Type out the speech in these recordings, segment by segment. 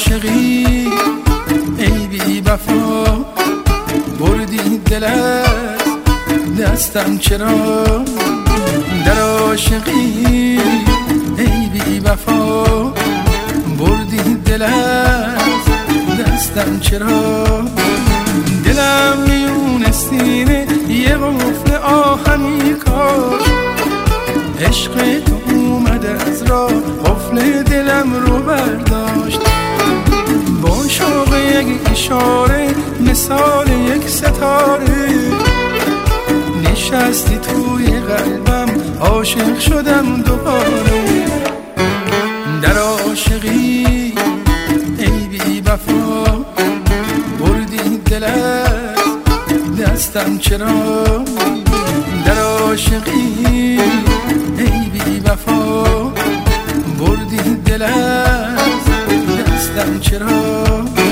عاشقی ای بی وفا، بردی دل از دستم چرا؟ در عاشقی ای بی وفا، بردی دل از دستم چرا؟ دلم میون سینه یه قفل آهنی کاش، عشق تو اومد از راه قفل دلم رو برداشت. با شوق یک اشاره مثال یک ستاره نشستی توی قلبم، عاشق شدم دوباره. در عاشقی ای بی وفا، بردی دل از دستم چرا؟ در عاشقی ای بی وفا، بردی دل از دستم چرا؟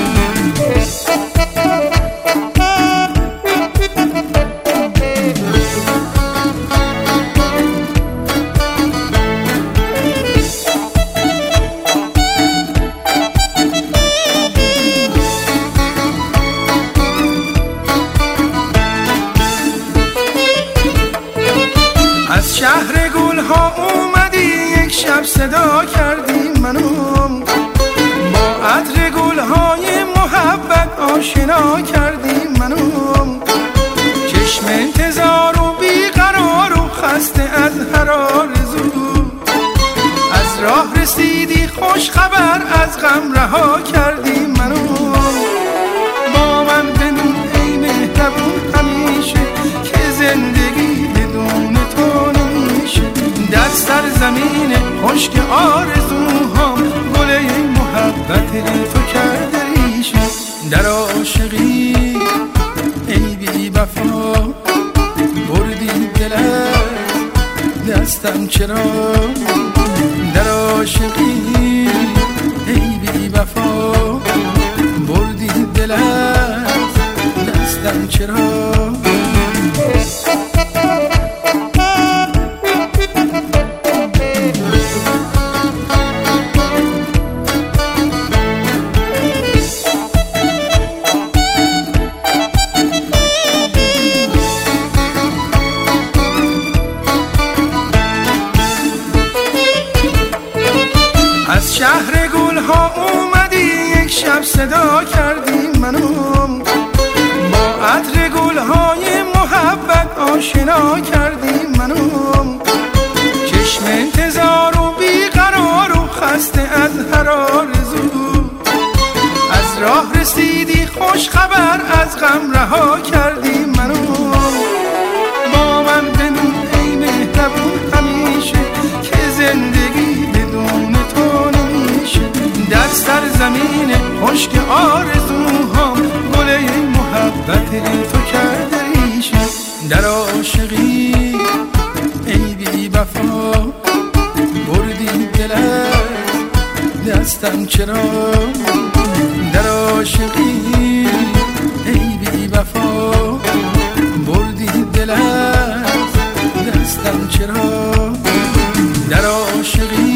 از شهر گل ها اومدی یک شب صدا کردی منو، با عطر گل های محبت آشنا کردی منو. چشم انتظار و بیقرار و خسته از هر آرزو، از راه رسیدی خوش خبر از غم رها کردی منو. با من بدون ای مهربون همیشه که زندگی بدون تو نمیشه. در سرزمین خشک آرزوهام گل محبت تو کرده ریشه. در عاشقی ای بی وفا، بردی دل از دستم چرا؟ در عاشقی ای بی وفا، بردی دل از دستم چرا؟ از شهر گل ها اومدی یک شب صدا کردی منو، با عطر گل های محبت آشنا کردی منو. چشم انتظار و بیقرار و خسته از هر آرزو، از راه رسیدی خوش خبر از غم رها کردی منو. با من بدون ای مهربون همیشه که زندگی بدون تو نمیشه. در سرزمین خشک آرزوهام گل محبت تو کرده ریشه. در عاشقی ای بی وفا، بردی دل از دستم چرا؟ در عاشقی ای بی وفا، بردی دل از دستم چرا؟ در عاشقی